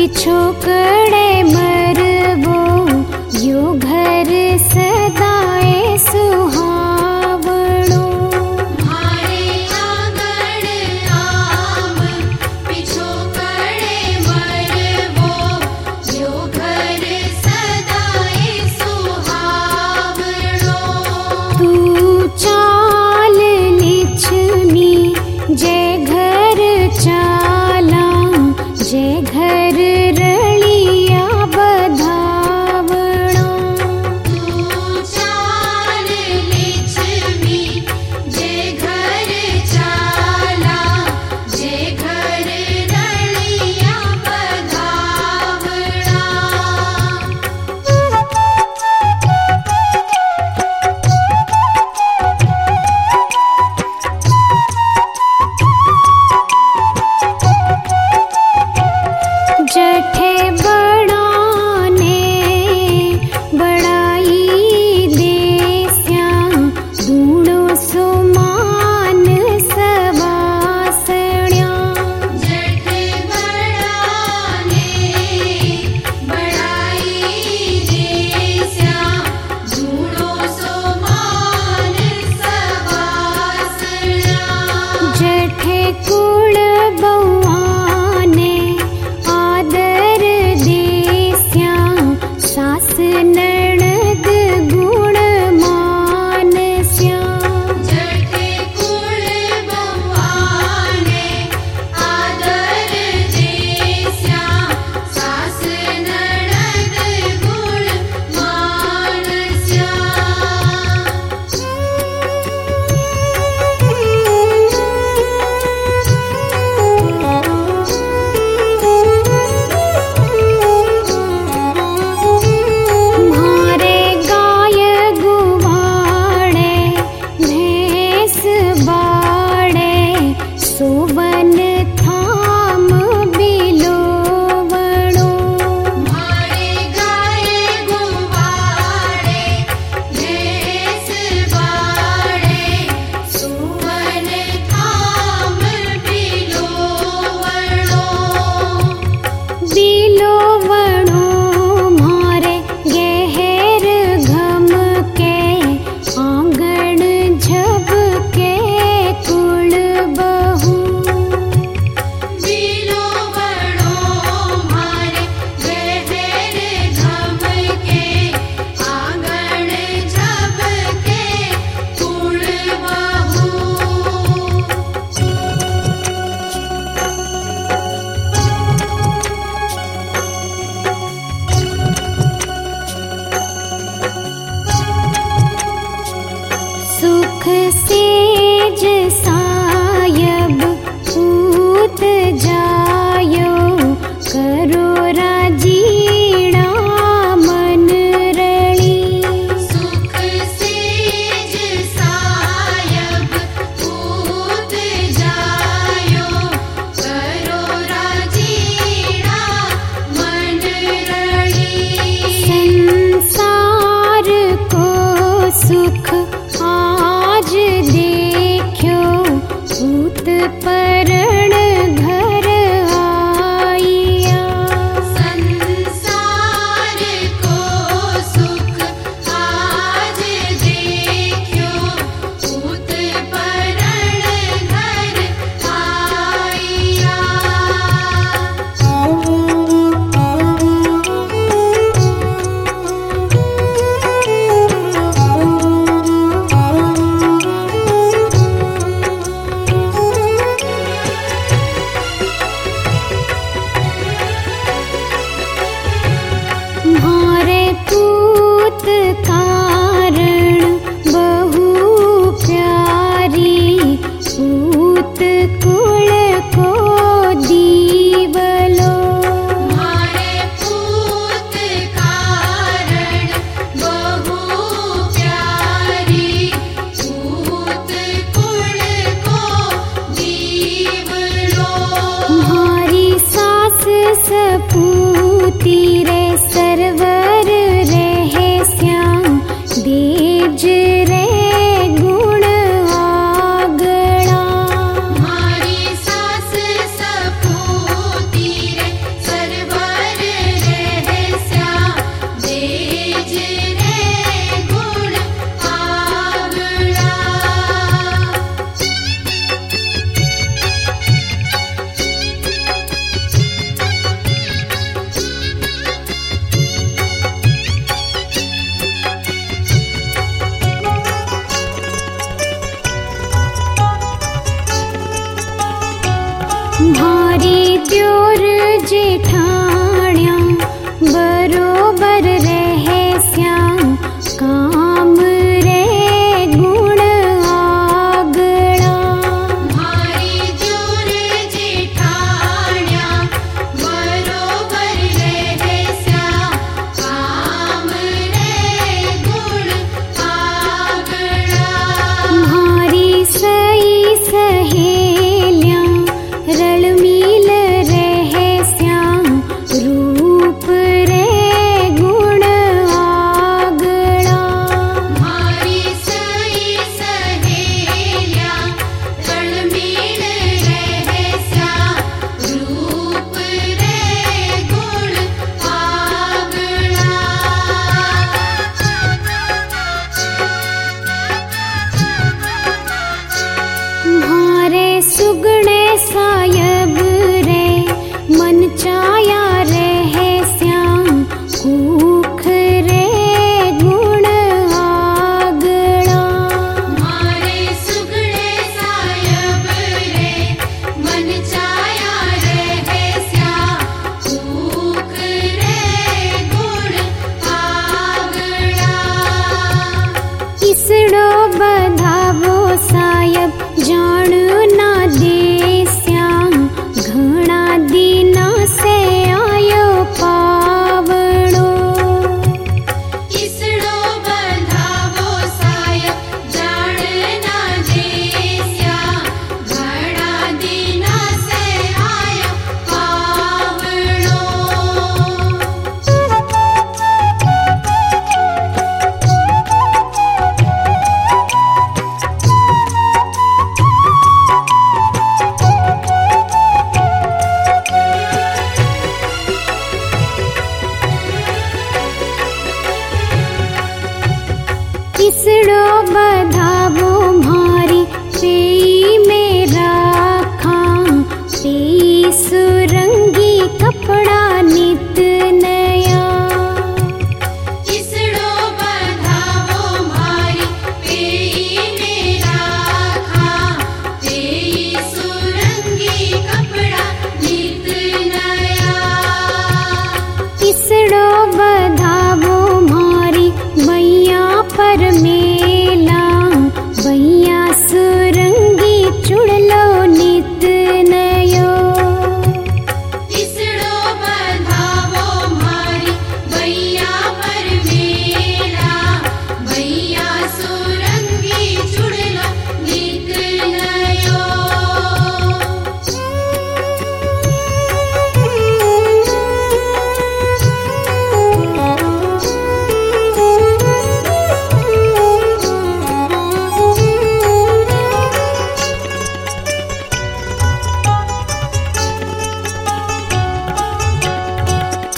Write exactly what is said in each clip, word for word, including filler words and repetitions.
पिछोकड़े मरवो यो घर सदाए सुहावणो। मारे आंगण आम पिछोकड़े मरवो यो घर सदाए सुहावणो। तू चाल लिछमी जे घर चाला जे घर रलिया बधावणा। तू चाल लिछमी जे घर चाला जे घर रलिया बधावणा। जठे बड़ाने बड़ाई देस्या दूणो सुमान सवासण्या। जठे बड़ाने बड़ाई देस्या दूणो सोमान सवासण्या। जठे कुळ बउआने आदर देस्या सास नणद गुण मानस्या। जठे कुळ बउआने आदर देस्या सास नणद गुण मानस्या। म्हारे गाय गुवाड़े भैंस बाड़े सोवन थाम बिलोवणो। मारे गाय गुवाड़े भैंस बाड़े सुवन थाम बिलोवणो। बिलोवणो म्हारे गहर घम के आंगण झब के कुल बहू। बिलोवणो मारे गहर घम के आंगण झब के कुल बहू। सुख सेज सायब पूत जायो करो राजीणा मन रली। सुख सेज सायब पूत जायो करो राजीणा मन रली। संसार को सुख आज देख्यो पूत परण घर आइया। संसार को सुख आज देख्यो पूत परण घर आइया। म्हारे पूत कारण बहु प्यारी पूत कुल को दीवलो। मारे पूत कारण बहु प्यारी पूत कुल को दीवलो। म्हारी सास सपूती रे सरवर रहे श्याम देज रे गुण आगड़ा। मारी सास सपूती रे सरवर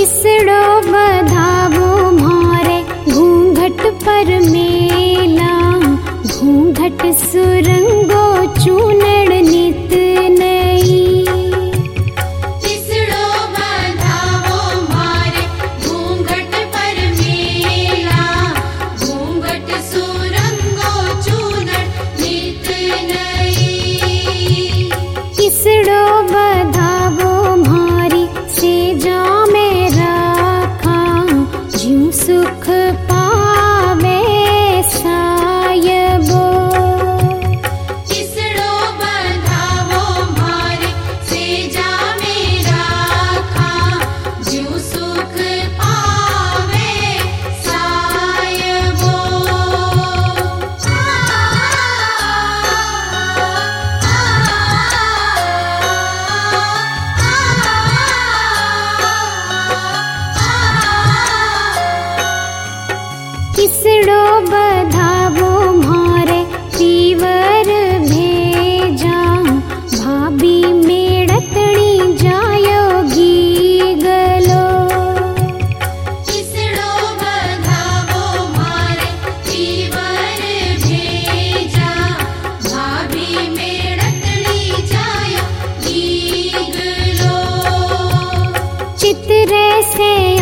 इसड़ो बधावो म्हारे घूंघट पर मेला, घूंघट सुरंगो चूनड़ नित नई। इसड़ो बधावो म्हारे घूंघट पर मेला, घूंघट सुरंगो चूनड़ नित नई। इसड़ो बधावो म्हारी सेजा में राखा, ज्यूं सुख पावे सायबो। इसड़ो बधावो म्हारे सेजा में राखा, ज्यूं सुख पावे सायबो। इसड़ो बधावो म्हारे पीवर भेजा, भाभी मेड़तणी जायो गीगलो। इसड़ो बधावो म्हारे पीवर भेजा, भाभी मेड़तणी जायो गीगलो। चितरे से